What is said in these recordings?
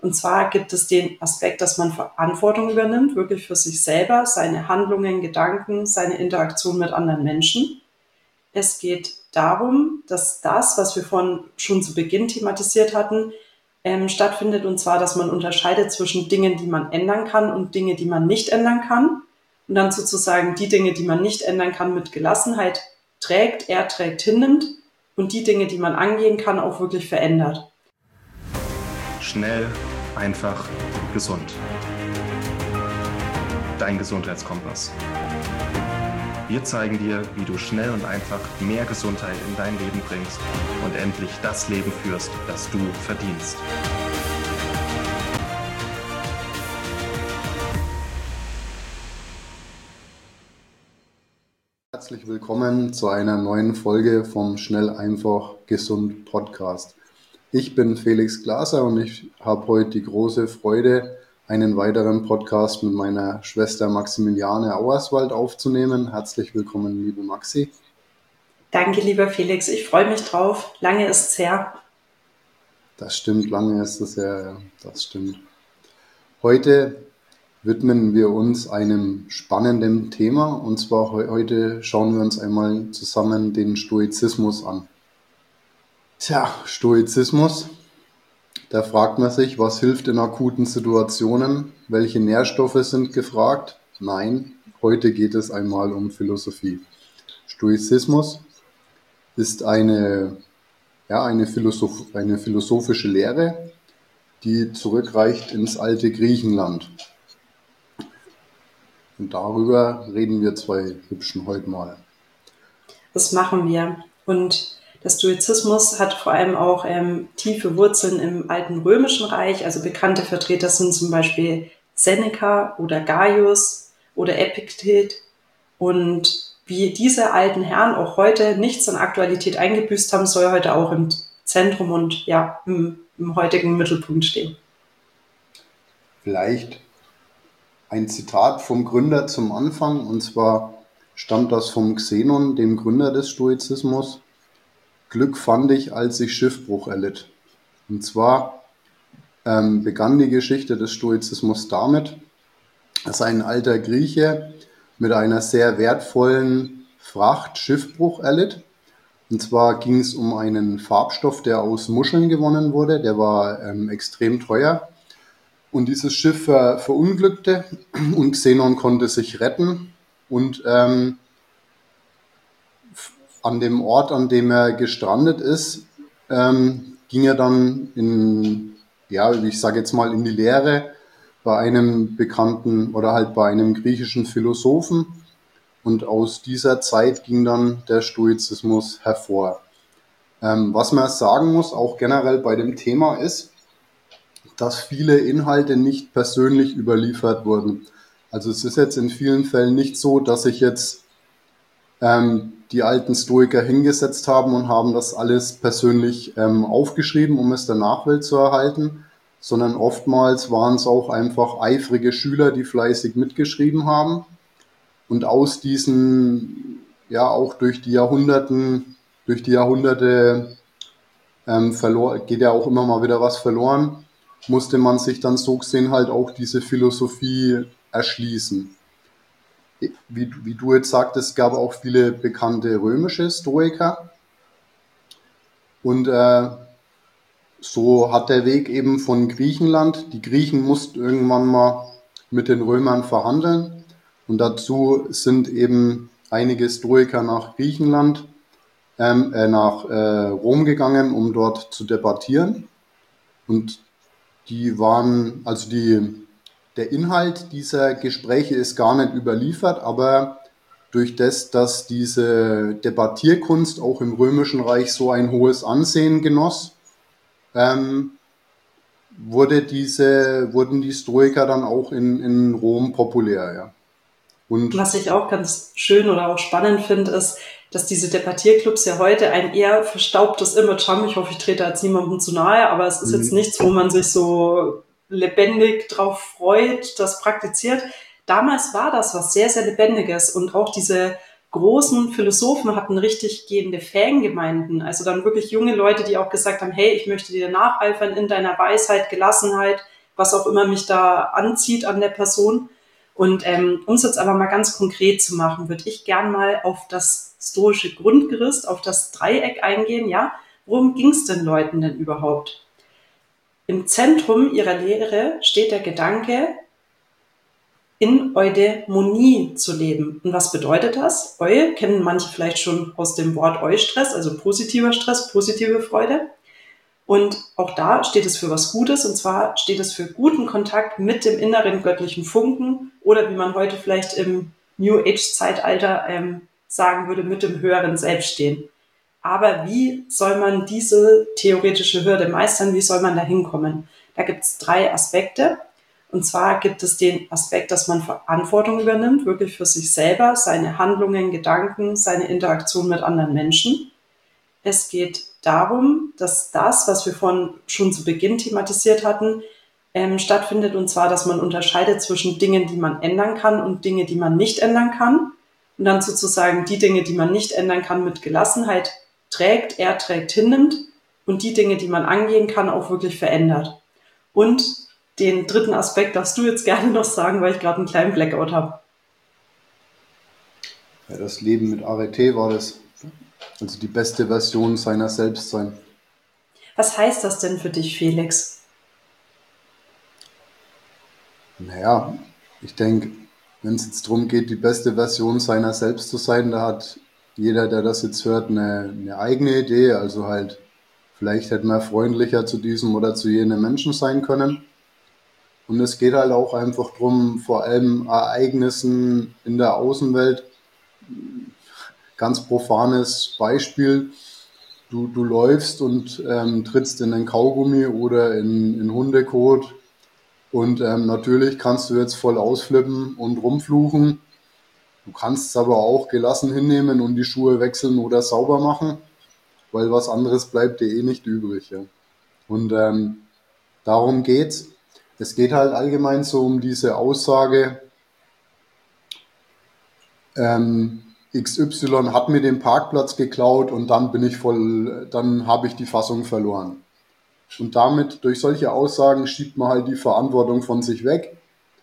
Und zwar gibt es den Aspekt, dass man Verantwortung übernimmt, wirklich für sich selber, seine Handlungen, Gedanken, seine Interaktion mit anderen Menschen. Es geht darum, dass das, was wir vorhin schon zu Beginn thematisiert hatten, stattfindet. Und zwar, dass man unterscheidet zwischen Dingen, die man ändern kann und Dinge, die man nicht ändern kann. Und dann sozusagen die Dinge, die man nicht ändern kann, mit Gelassenheit trägt, hinnimmt und die Dinge, die man angehen kann, auch wirklich verändert. Schnell, einfach, gesund. Dein Gesundheitskompass. Wir zeigen dir, wie du schnell und einfach mehr Gesundheit in dein Leben bringst und endlich das Leben führst, das du verdienst. Herzlich willkommen zu einer neuen Folge vom Schnell, einfach, gesund Podcast. Ich bin Felix Glaser und ich habe heute die große Freude, einen weiteren Podcast mit meiner Schwester Maximiliane Auerswald aufzunehmen. Herzlich willkommen, liebe Maxi. Danke, lieber Felix. Ich freue mich drauf. Lange ist's her. Das stimmt, lange ist es her, ja, das stimmt. Heute widmen wir uns einem spannenden Thema und zwar heute schauen wir uns einmal zusammen den Stoizismus an. Tja, Stoizismus, da fragt man sich, was hilft in akuten Situationen? Welche Nährstoffe sind gefragt? Nein, heute geht es einmal um Philosophie. Stoizismus ist eine philosophische Lehre, die zurückreicht ins alte Griechenland. Und darüber reden wir zwei Hübschen heute mal. Das machen wir. Und der Stoizismus hat vor allem auch tiefe Wurzeln im alten Römischen Reich. Also bekannte Vertreter sind zum Beispiel Seneca oder Gaius oder Epiktet. Und wie diese alten Herren auch heute nichts an Aktualität eingebüßt haben, soll heute auch im Zentrum und ja, im heutigen Mittelpunkt stehen. Vielleicht ein Zitat vom Gründer zum Anfang, und zwar stammt das vom Xenon, dem Gründer des Stoizismus. Glück fand ich, als ich Schiffbruch erlitt. Und zwar begann die Geschichte des Stoizismus damit, dass ein alter Grieche mit einer sehr wertvollen Fracht Schiffbruch erlitt. Und zwar ging es um einen Farbstoff, der aus Muscheln gewonnen wurde. Der war extrem teuer. Und dieses Schiff verunglückte und Xenon konnte sich retten. Und an dem Ort, an dem er gestrandet ist, ging er dann in die Lehre bei einem bekannten oder halt bei einem griechischen Philosophen. Und aus dieser Zeit ging dann der Stoizismus hervor. Was man sagen muss, auch generell bei dem Thema ist, dass viele Inhalte nicht persönlich überliefert wurden. Also es ist jetzt in vielen Fällen nicht so, dass sich jetzt die alten Stoiker hingesetzt haben und haben das alles persönlich aufgeschrieben, um es der Nachwelt zu erhalten, sondern oftmals waren es auch einfach eifrige Schüler, die fleißig mitgeschrieben haben. Und aus diesen, ja auch durch die Jahrhunderte geht ja auch immer mal wieder was verloren, musste man sich dann so gesehen halt auch diese Philosophie erschließen. Wie du jetzt sagtest, es gab auch viele bekannte römische Stoiker. Und so hat der Weg eben von Griechenland, die Griechen mussten irgendwann mal mit den Römern verhandeln. Und dazu sind eben einige Stoiker nach Rom gegangen, um dort zu debattieren. Und der Inhalt dieser Gespräche ist gar nicht überliefert, aber durch das, dass diese Debattierkunst auch im Römischen Reich so ein hohes Ansehen genoss, wurden die Stoiker dann auch in Rom populär, ja. Und was ich auch ganz schön oder auch spannend finde, ist, dass diese Debattierclubs ja heute ein eher verstaubtes Image haben. Ich hoffe, ich trete jetzt niemandem zu nahe, aber es ist jetzt nichts, wo man sich so lebendig drauf freut, das praktiziert. Damals war das was sehr, sehr Lebendiges und auch diese großen Philosophen hatten richtig gehende Fangemeinden, also dann wirklich junge Leute, die auch gesagt haben, hey, ich möchte dir nacheifern in deiner Weisheit, Gelassenheit, was auch immer mich da anzieht an der Person. Und um es jetzt aber mal ganz konkret zu machen, würde ich gern mal auf das stoische Grundgerüst, auf das Dreieck eingehen. Ja, worum ging es den Leuten denn überhaupt? Im Zentrum ihrer Lehre steht der Gedanke, in Eudaimonie zu leben. Und was bedeutet das? Eu kennen manche vielleicht schon aus dem Wort Eustress, also positiver Stress, positive Freude. Und auch da steht es für was Gutes, und zwar steht es für guten Kontakt mit dem inneren göttlichen Funken oder wie man heute vielleicht im New Age-Zeitalter sagen würde, mit dem höheren Selbst stehen. Aber wie soll man diese theoretische Hürde meistern? Wie soll man da hinkommen? Da gibt es 3 Aspekte. Und zwar gibt es den Aspekt, dass man Verantwortung übernimmt, wirklich für sich selber, seine Handlungen, Gedanken, seine Interaktion mit anderen Menschen. Es geht darum, dass das, was wir schon zu Beginn thematisiert hatten, stattfindet. Und zwar, dass man unterscheidet zwischen Dingen, die man ändern kann und Dinge, die man nicht ändern kann. Und dann sozusagen die Dinge, die man nicht ändern kann, mit Gelassenheit trägt, hinnimmt und die Dinge, die man angehen kann, auch wirklich verändert. Und den 3. Aspekt darfst du jetzt gerne noch sagen, weil ich gerade einen kleinen Blackout habe. Ja, das Leben mit Arete war das. Also die beste Version seiner selbst sein. Was heißt das denn für dich, Felix? Naja, ich denke, wenn es jetzt darum geht, die beste Version seiner selbst zu sein, da hat jeder, der das jetzt hört, eine eigene Idee. Also halt, vielleicht hätte man freundlicher zu diesem oder zu jenem Menschen sein können. Und es geht halt auch einfach darum, vor allem Ereignissen in der Außenwelt, ganz profanes Beispiel, du läufst und trittst in einen Kaugummi oder in Hundekot und natürlich kannst du jetzt voll ausflippen und rumfluchen. Du kannst es aber auch gelassen hinnehmen und die Schuhe wechseln oder sauber machen, weil was anderes bleibt dir eh nicht übrig. Ja. Und darum geht's. Es geht halt allgemein so um diese Aussage, XY hat mir den Parkplatz geklaut und dann habe ich die Fassung verloren. Und damit, durch solche Aussagen, schiebt man halt die Verantwortung von sich weg.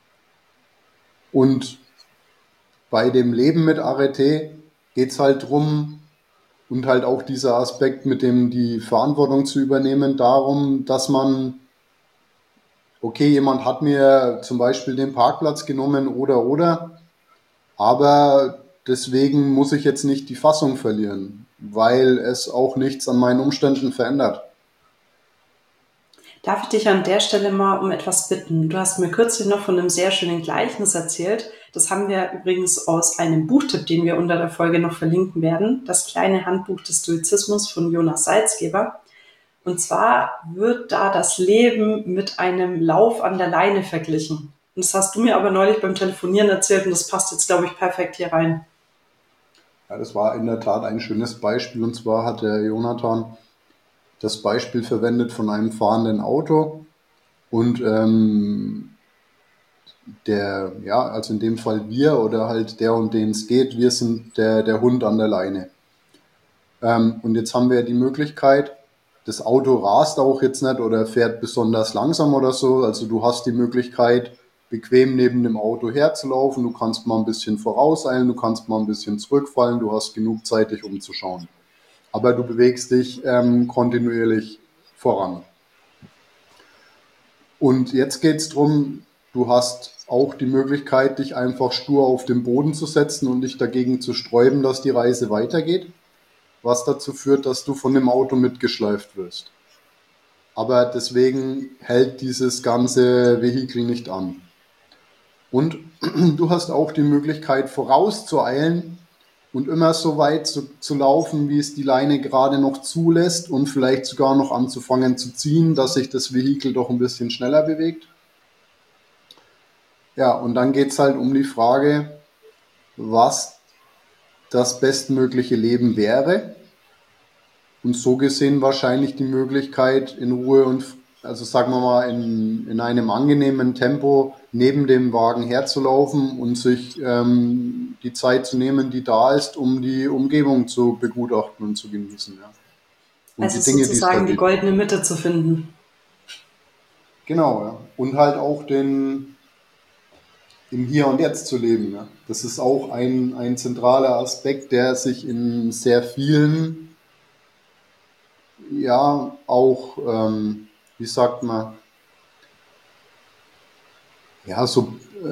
Und bei dem Leben mit Arete geht's halt drum, und halt auch dieser Aspekt mit dem die Verantwortung zu übernehmen, darum, dass man, okay, jemand hat mir zum Beispiel den Parkplatz genommen oder, aber deswegen muss ich jetzt nicht die Fassung verlieren, weil es auch nichts an meinen Umständen verändert. Darf ich dich an der Stelle mal um etwas bitten? Du hast mir kürzlich noch von einem sehr schönen Gleichnis erzählt. Das haben wir übrigens aus einem Buchtipp, den wir unter der Folge noch verlinken werden. Das kleine Handbuch des Stoizismus von Jonas Salzgeber. Und zwar wird da das Leben mit einem Lauf an der Leine verglichen. Und das hast du mir aber neulich beim Telefonieren erzählt und das passt jetzt, glaube ich, perfekt hier rein. Ja, das war in der Tat ein schönes Beispiel, und zwar hat der Jonathan das Beispiel verwendet von einem fahrenden Auto und also in dem Fall wir oder halt der, um den es geht, wir sind der Hund an der Leine. Und jetzt haben wir die Möglichkeit, das Auto rast auch jetzt nicht oder fährt besonders langsam oder so, also du hast die Möglichkeit, bequem neben dem Auto herzulaufen, du kannst mal ein bisschen vorauseilen, du kannst mal ein bisschen zurückfallen, du hast genug Zeit, dich umzuschauen. Aber du bewegst dich kontinuierlich voran. Und jetzt geht es darum, du hast auch die Möglichkeit, dich einfach stur auf den Boden zu setzen und dich dagegen zu sträuben, dass die Reise weitergeht, was dazu führt, dass du von dem Auto mitgeschleift wirst. Aber deswegen hält dieses ganze Vehikel nicht an. Und du hast auch die Möglichkeit, vorauszueilen und immer so weit zu laufen, wie es die Leine gerade noch zulässt und vielleicht sogar noch anzufangen zu ziehen, dass sich das Vehikel doch ein bisschen schneller bewegt. Ja, und dann geht es halt um die Frage, was das bestmögliche Leben wäre. Und so gesehen wahrscheinlich die Möglichkeit, in Ruhe und also sagen wir mal, in einem angenehmen Tempo neben dem Wagen herzulaufen und sich die Zeit zu nehmen, die da ist, um die Umgebung zu begutachten und zu genießen. Ja. Und Also die Dinge, die es da sozusagen die gibt. goldene Mitte zu finden. Genau, ja. Und halt auch im Hier und Jetzt zu leben. Ja. Das ist auch ein zentraler Aspekt, der sich in sehr vielen, ja, auch, wie sagt man, ja, so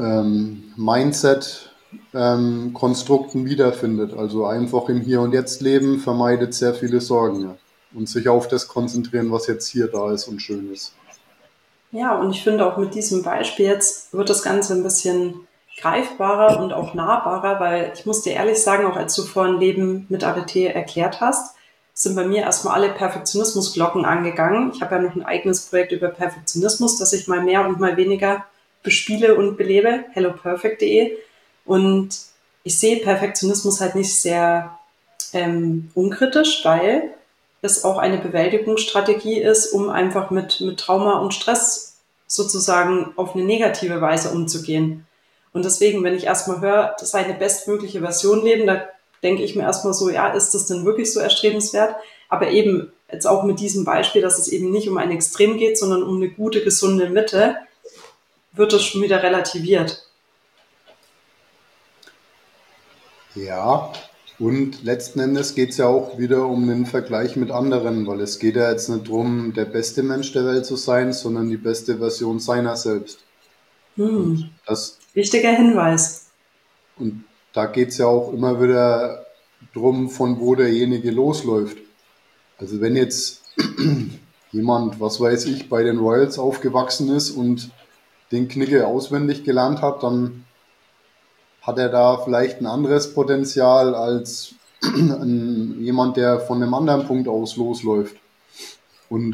Mindset-Konstrukten wiederfindet. Also einfach im Hier und Jetzt leben vermeidet sehr viele Sorgen, ja. Und sich auf das konzentrieren, was jetzt hier da ist und schön ist. Ja, und ich finde auch mit diesem Beispiel jetzt wird das Ganze ein bisschen greifbarer und auch nahbarer, weil ich muss dir ehrlich sagen, auch als du vorhin Leben mit Arete erklärt hast, sind bei mir erstmal alle Perfektionismusglocken angegangen. Ich habe ja noch ein eigenes Projekt über Perfektionismus, das ich mal mehr und mal weniger bespiele und belebe, helloperfect.de. Und ich sehe Perfektionismus halt nicht sehr unkritisch, weil es auch eine Bewältigungsstrategie ist, um einfach mit Trauma und Stress sozusagen auf eine negative Weise umzugehen. Und deswegen, wenn ich erstmal höre, das sei eine bestmögliche Version leben, da denke ich mir erstmal so, ja, ist das denn wirklich so erstrebenswert? Aber eben jetzt auch mit diesem Beispiel, dass es eben nicht um ein Extrem geht, sondern um eine gute, gesunde Mitte, wird das schon wieder relativiert. Ja, und letzten Endes geht es ja auch wieder um den Vergleich mit anderen, weil es geht ja jetzt nicht darum, der beste Mensch der Welt zu sein, sondern die beste Version seiner selbst. Und das, Wichtiger Hinweis. und da geht es ja auch immer wieder drum, von wo derjenige losläuft. Also wenn jetzt jemand, was weiß ich, bei den Royals aufgewachsen ist und den Knigge auswendig gelernt hat, dann hat er da vielleicht ein anderes Potenzial als jemand, der von einem anderen Punkt aus losläuft. Und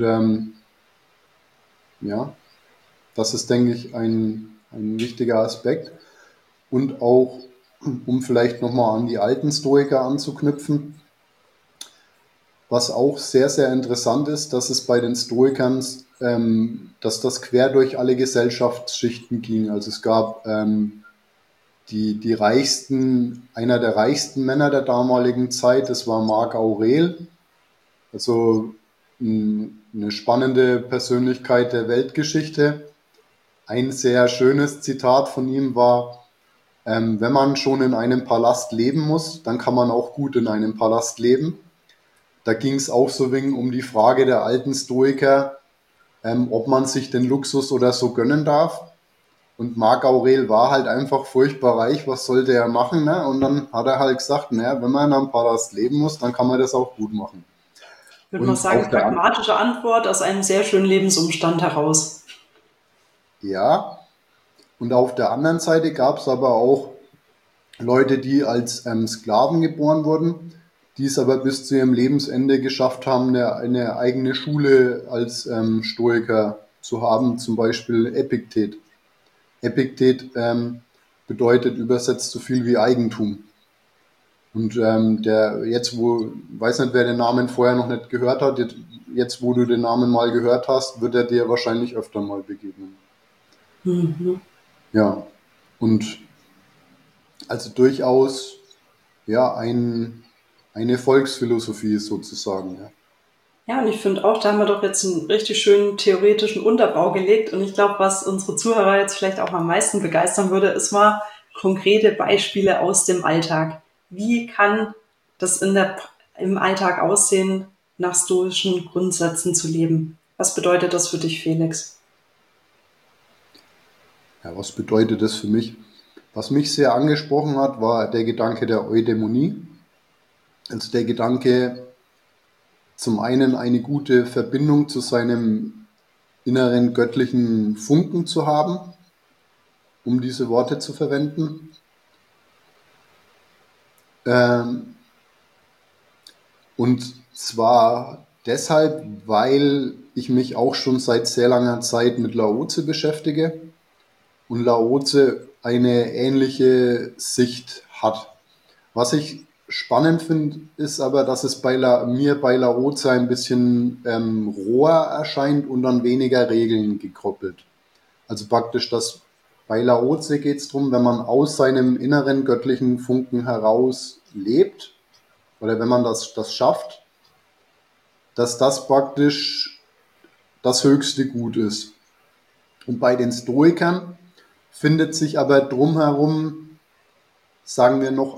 ja, das ist, denke ich, ein wichtiger Aspekt. Und auch, um vielleicht nochmal an die alten Stoiker anzuknüpfen, was auch sehr, sehr interessant ist, dass es bei den Stoikern, dass das quer durch alle Gesellschaftsschichten ging. Also es gab die reichsten, einer der reichsten Männer der damaligen Zeit, das war Marc Aurel, also eine spannende Persönlichkeit der Weltgeschichte. Ein sehr schönes Zitat von ihm war, wenn man schon in einem Palast leben muss, dann kann man auch gut in einem Palast leben. Da ging es auch so wegen um die Frage der alten Stoiker, ob man sich den Luxus oder so gönnen darf. Und Marc Aurel war halt einfach furchtbar reich, was sollte er machen? Ne? Und dann hat er halt gesagt, naja, wenn man in einem Palast leben muss, dann kann man das auch gut machen. Ich würde mal Und sagen, pragmatische Antwort aus einem sehr schönen Lebensumstand heraus. Ja, und auf der anderen Seite gab es aber auch Leute, die als Sklaven geboren wurden, die es aber bis zu ihrem Lebensende geschafft haben, eine eigene Schule als Stoiker zu haben, zum Beispiel Epiktet. Epiktet bedeutet übersetzt so viel wie Eigentum. Und der jetzt, weiß nicht, wer den Namen vorher noch nicht gehört hat, jetzt, wo du den Namen mal gehört hast, wird er dir wahrscheinlich öfter mal begegnen. Ja, und also durchaus ja eine Volksphilosophie ist sozusagen. Ja. Ja, und ich finde auch, da haben wir doch jetzt einen richtig schönen theoretischen Unterbau gelegt. Und ich glaube, was unsere Zuhörer jetzt vielleicht auch am meisten begeistern würde, ist mal konkrete Beispiele aus dem Alltag. Wie kann das im Alltag aussehen, nach stoischen Grundsätzen zu leben? Was bedeutet das für dich, Felix? Ja, was bedeutet das für mich? Was mich sehr angesprochen hat, war der Gedanke der Eudaimonie. Also der Gedanke, zum einen eine gute Verbindung zu seinem inneren göttlichen Funken zu haben, um diese Worte zu verwenden. Und zwar deshalb, weil ich mich auch schon seit sehr langer Zeit mit Laozi beschäftige und Laozi eine ähnliche Sicht hat. Was ich spannend finde, ist aber, dass es mir bei Laozi ein bisschen roher erscheint und an weniger Regeln gekoppelt. Also praktisch, dass bei Laozi geht es darum, wenn man aus seinem inneren göttlichen Funken heraus lebt oder wenn man das schafft, dass das praktisch das höchste Gut ist. Und bei den Stoikern findet sich aber drumherum, sagen wir noch,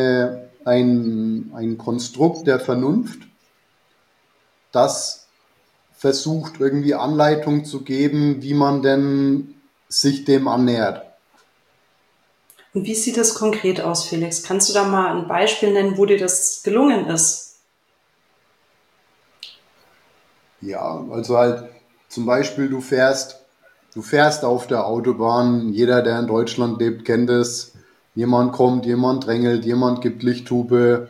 ein Konstrukt der Vernunft, das versucht irgendwie Anleitung zu geben, wie man denn sich dem annähert. Und wie sieht das konkret aus, Felix? Kannst du da mal ein Beispiel nennen, wo dir das gelungen ist? Ja, also halt zum Beispiel du fährst auf der Autobahn, jeder, der in Deutschland lebt, kennt es. Jemand kommt, jemand drängelt, jemand gibt Lichthupe,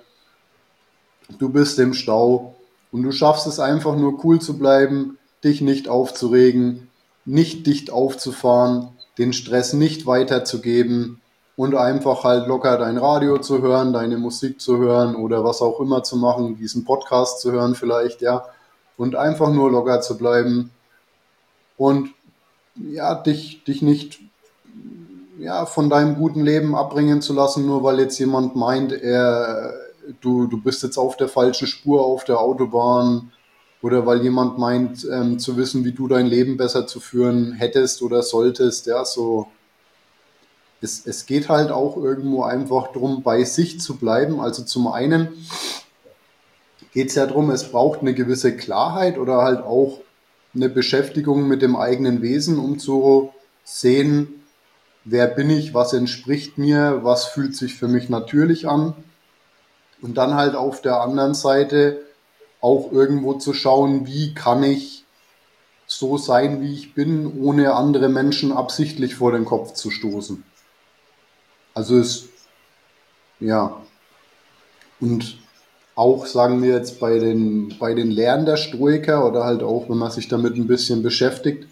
du bist im Stau und du schaffst es einfach nur cool zu bleiben, dich nicht aufzuregen, nicht dicht aufzufahren, den Stress nicht weiterzugeben und einfach halt locker dein Radio zu hören, deine Musik zu hören oder was auch immer zu machen, diesen Podcast zu hören vielleicht, ja, und einfach nur locker zu bleiben und ja, dich nicht ja, von deinem guten Leben abbringen zu lassen, nur weil jetzt jemand meint, du bist jetzt auf der falschen Spur auf der Autobahn oder weil jemand meint, zu wissen, wie du dein Leben besser zu führen hättest oder solltest. Ja, so. Es geht halt auch irgendwo einfach darum, bei sich zu bleiben. Also zum einen geht es ja darum, es braucht eine gewisse Klarheit oder halt auch eine Beschäftigung mit dem eigenen Wesen, um zu sehen, wer bin ich, was entspricht mir, was fühlt sich für mich natürlich an. Und dann halt auf der anderen Seite auch irgendwo zu schauen, wie kann ich so sein, wie ich bin, ohne andere Menschen absichtlich vor den Kopf zu stoßen. Also ja, und auch, sagen wir jetzt, bei den Lehren der Stoiker oder halt auch, wenn man sich damit ein bisschen beschäftigt,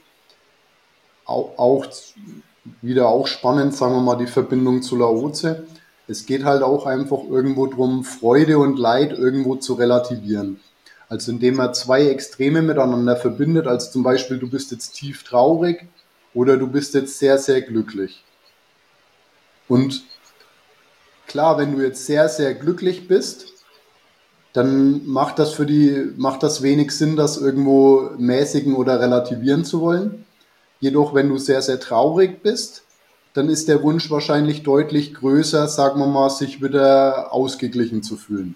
auch wieder auch spannend, sagen wir mal, die Verbindung zu Laozi. Es geht halt auch einfach irgendwo drum, Freude und Leid irgendwo zu relativieren. Also indem man zwei Extreme miteinander verbindet, als zum Beispiel, du bist jetzt tief traurig oder du bist jetzt sehr, sehr glücklich. Und klar, wenn du jetzt sehr, sehr glücklich bist, dann macht das wenig Sinn, das irgendwo mäßigen oder relativieren zu wollen. Jedoch, wenn du sehr, sehr traurig bist, dann ist der Wunsch wahrscheinlich deutlich größer, sagen wir mal, sich wieder ausgeglichen zu fühlen.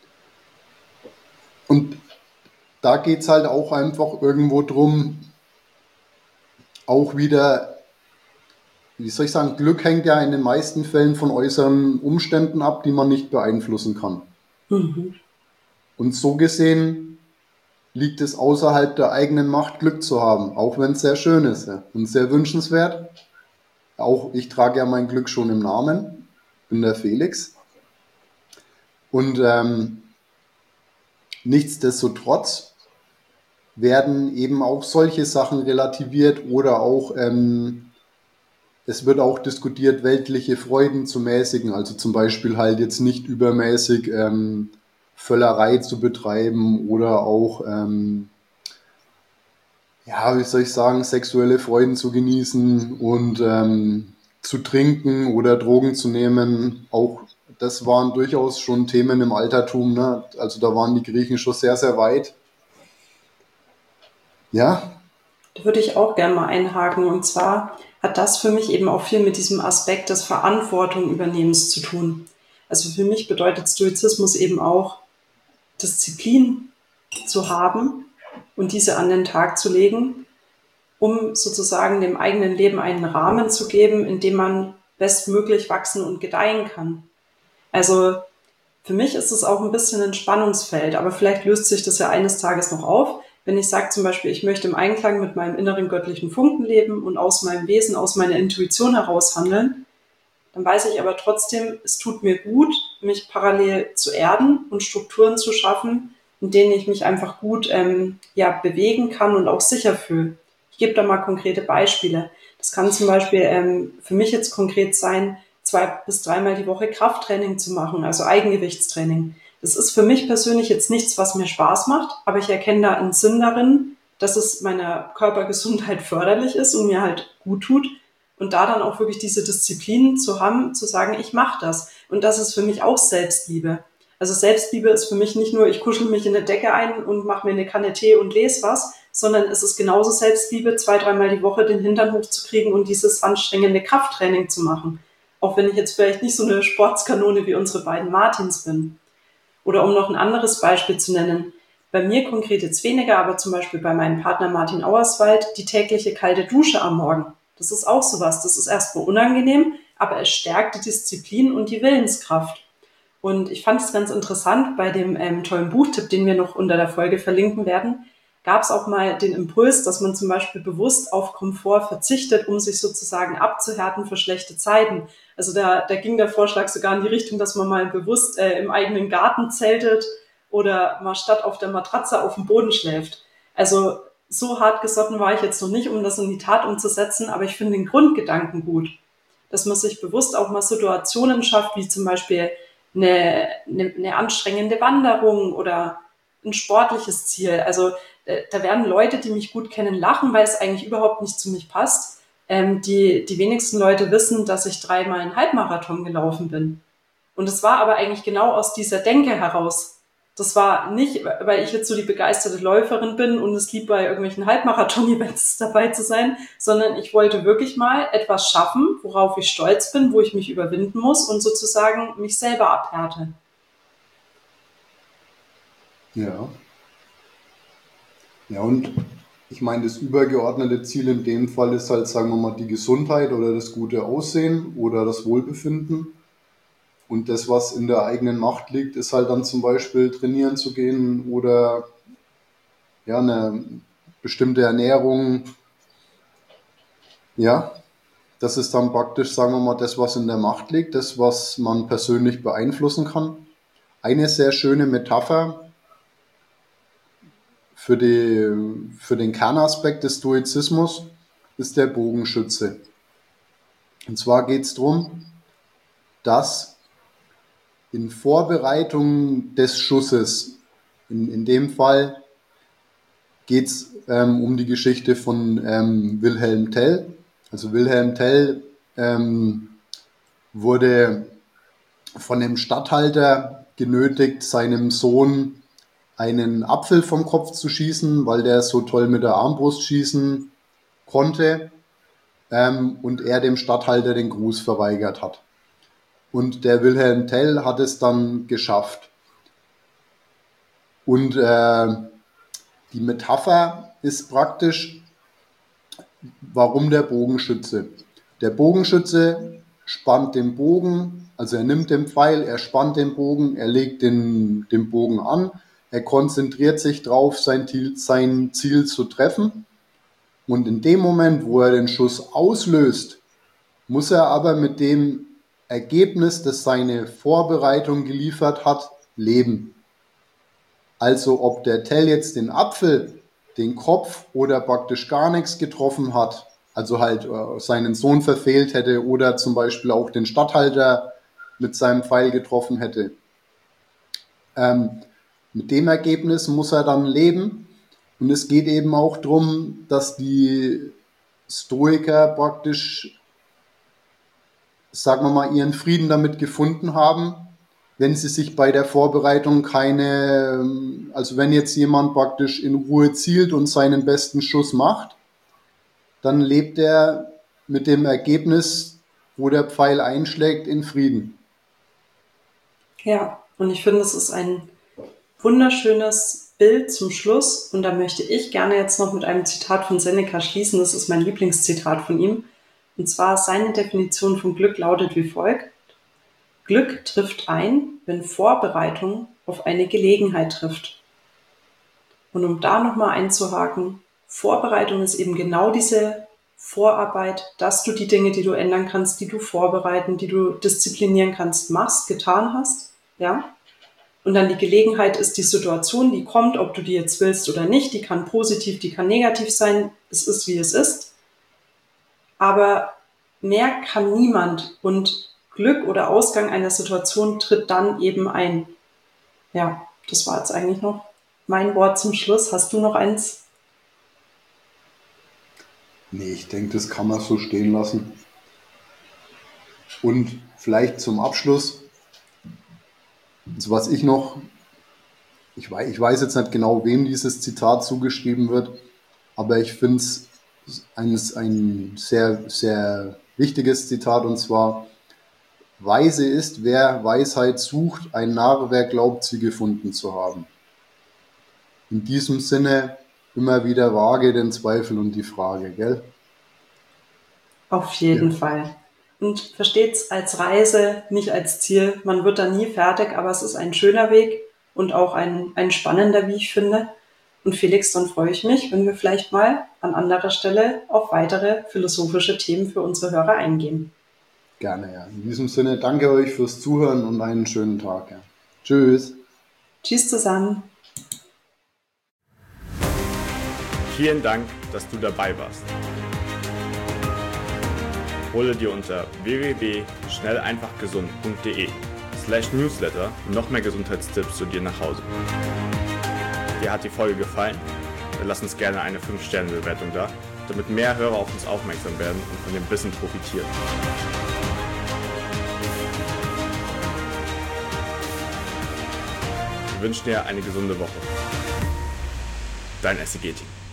Und da geht es halt auch einfach irgendwo drum, auch wieder, wie soll ich sagen, Glück hängt ja in den meisten Fällen von äußeren Umständen ab, die man nicht beeinflussen kann. Mhm. Und so gesehen liegt es außerhalb der eigenen Macht, Glück zu haben, auch wenn es sehr schön ist, ja, und sehr wünschenswert. Auch ich trage ja mein Glück schon im Namen, bin der Felix. Und nichtsdestotrotz werden eben auch solche Sachen relativiert oder auch, es wird auch diskutiert, weltliche Freuden zu mäßigen, also zum Beispiel halt jetzt nicht übermäßig Völlerei zu betreiben oder auch, ja, wie soll ich sagen, sexuelle Freuden zu genießen und zu trinken oder Drogen zu nehmen. Auch das waren durchaus schon Themen im Altertum, ne? Also da waren die Griechen schon sehr, sehr weit. Ja. Da würde ich auch gerne mal einhaken. Und zwar hat das für mich eben auch viel mit diesem Aspekt des Verantwortung-Übernehmens zu tun. Also für mich bedeutet Stoizismus eben auch, Disziplin zu haben und diese an den Tag zu legen, um sozusagen dem eigenen Leben einen Rahmen zu geben, in dem man bestmöglich wachsen und gedeihen kann. Also für mich ist es auch ein bisschen ein Spannungsfeld, aber vielleicht löst sich das ja eines Tages noch auf, wenn ich sage zum Beispiel, ich möchte im Einklang mit meinem inneren göttlichen Funken leben und aus meinem Wesen, aus meiner Intuition heraus handeln, dann weiß ich aber trotzdem, es tut mir gut, mich parallel zu erden und Strukturen zu schaffen, in denen ich mich einfach gut bewegen kann und auch sicher fühle. Ich gebe da mal konkrete Beispiele. Das kann zum Beispiel für mich jetzt konkret sein, 2 bis 3-mal die Woche Krafttraining zu machen, also Eigengewichtstraining. Das ist für mich persönlich jetzt nichts, was mir Spaß macht, aber ich erkenne da einen Sinn darin, dass es meiner Körpergesundheit förderlich ist und mir halt gut tut. Und da dann auch wirklich diese Disziplin zu haben, zu sagen, ich mache das. Und das ist für mich auch Selbstliebe. Also Selbstliebe ist für mich nicht nur, ich kuschel mich in eine Decke ein und mache mir eine Kanne Tee und lese was, sondern es ist genauso Selbstliebe, 2-3-mal die Woche den Hintern hochzukriegen und dieses anstrengende Krafttraining zu machen. Auch wenn ich jetzt vielleicht nicht so eine Sportskanone wie unsere beiden Martins bin. Oder um noch ein anderes Beispiel zu nennen, bei mir konkret jetzt weniger, aber zum Beispiel bei meinem Partner Martin Auerswald, die tägliche kalte Dusche am Morgen. Das ist auch sowas. Das ist erstmal unangenehm, aber es stärkt die Disziplin und die Willenskraft. Und ich fand es ganz interessant, bei dem tollen Buchtipp, den wir noch unter der Folge verlinken werden, gab es auch mal den Impuls, dass man zum Beispiel bewusst auf Komfort verzichtet, um sich sozusagen abzuhärten für schlechte Zeiten. Also da ging der Vorschlag sogar in die Richtung, dass man mal bewusst im eigenen Garten zeltet oder mal statt auf der Matratze auf dem Boden schläft. Also so hart gesotten war ich jetzt noch nicht, um das in die Tat umzusetzen, aber ich finde den Grundgedanken gut, dass man sich bewusst auch mal Situationen schafft, wie zum Beispiel eine anstrengende Wanderung oder ein sportliches Ziel. Also da werden Leute, die mich gut kennen, lachen, weil es eigentlich überhaupt nicht zu mich passt. Die wenigsten Leute wissen, dass ich 3-mal einen Halbmarathon gelaufen bin. Und es war aber eigentlich genau aus dieser Denke heraus. Das war nicht, weil ich jetzt so die begeisterte Läuferin bin und es lieb bei irgendwelchen Halbmarathon-Events dabei zu sein, sondern ich wollte wirklich mal etwas schaffen, worauf ich stolz bin, wo ich mich überwinden muss und sozusagen mich selber abhärte. Ja. Ja, und ich meine, das übergeordnete Ziel in dem Fall ist halt, sagen wir mal, die Gesundheit oder das gute Aussehen oder das Wohlbefinden. Und das, was in der eigenen Macht liegt, ist halt dann zum Beispiel trainieren zu gehen oder ja, eine bestimmte Ernährung. Ja, das ist dann praktisch, sagen wir mal, das, was in der Macht liegt, das, was man persönlich beeinflussen kann. Eine sehr schöne Metapher für den Kernaspekt des Stoizismus ist der Bogenschütze. Und zwar geht es darum, dass in Vorbereitung des Schusses, in dem Fall geht es um die Geschichte von Wilhelm Tell. Also Wilhelm Tell wurde von dem Statthalter genötigt, seinem Sohn einen Apfel vom Kopf zu schießen, weil der so toll mit der Armbrust schießen konnte und er dem Statthalter den Gruß verweigert hat. Und der Wilhelm Tell hat es dann geschafft. Und die Metapher ist praktisch, warum der Bogenschütze? Der Bogenschütze spannt den Bogen, also er nimmt den Pfeil, er spannt den Bogen, er legt den Bogen an, er konzentriert sich darauf, sein Ziel zu treffen. Und in dem Moment, wo er den Schuss auslöst, muss er aber mit dem Ergebnis, das seine Vorbereitung geliefert hat, leben. Also ob der Tell jetzt den Apfel, den Kopf oder praktisch gar nichts getroffen hat, also halt seinen Sohn verfehlt hätte oder zum Beispiel auch den Statthalter mit seinem Pfeil getroffen hätte. Mit dem Ergebnis muss er dann leben. Und es geht eben auch darum, dass die Stoiker praktisch, sagen wir mal, ihren Frieden damit gefunden haben, wenn sie sich bei der Vorbereitung also wenn jetzt jemand praktisch in Ruhe zielt und seinen besten Schuss macht, dann lebt er mit dem Ergebnis, wo der Pfeil einschlägt, in Frieden. Ja, und ich finde, es ist ein wunderschönes Bild zum Schluss. Und da möchte ich gerne jetzt noch mit einem Zitat von Seneca schließen. Das ist mein Lieblingszitat von ihm. Und zwar seine Definition von Glück lautet wie folgt: Glück trifft ein, wenn Vorbereitung auf eine Gelegenheit trifft. Und um da nochmal einzuhaken, Vorbereitung ist eben genau diese Vorarbeit, dass du die Dinge, die du ändern kannst, die du vorbereiten, die du disziplinieren kannst, machst, getan hast, ja. Und dann die Gelegenheit ist die Situation, die kommt, ob du die jetzt willst oder nicht, die kann positiv, die kann negativ sein, es ist, wie es ist. Aber mehr kann niemand und Glück oder Ausgang einer Situation tritt dann eben ein. Ja, das war jetzt eigentlich noch mein Wort zum Schluss. Hast du noch eins? Nee, ich denke, das kann man so stehen lassen. Und vielleicht zum Abschluss, also was ich noch, ich weiß jetzt nicht genau, wem dieses Zitat zugeschrieben wird, aber ich finde es ein sehr, sehr wichtiges Zitat, und zwar: Weise ist, wer Weisheit sucht, ein Narr, wer glaubt, sie gefunden zu haben. In diesem Sinne immer wieder wage den Zweifel und die Frage, gell? Auf jeden Fall. Und versteht's als Reise, nicht als Ziel. Man wird da nie fertig, aber es ist ein schöner Weg und auch ein spannender, wie ich finde. Und Felix, dann freue ich mich, wenn wir vielleicht mal an anderer Stelle auf weitere philosophische Themen für unsere Hörer eingehen. Gerne, ja. In diesem Sinne, danke euch fürs Zuhören und einen schönen Tag. Ja. Tschüss. Tschüss zusammen. Vielen Dank, dass du dabei warst. Hole dir unter www.schnelleinfachgesund.de/newsletter noch mehr Gesundheitstipps zu dir nach Hause. Dir hat die Folge gefallen? Dann lass uns gerne eine 5-Sterne-Bewertung da, damit mehr Hörer auf uns aufmerksam werden und von dem Wissen profitieren. Wir wünschen dir eine gesunde Woche. Dein SEG-Team.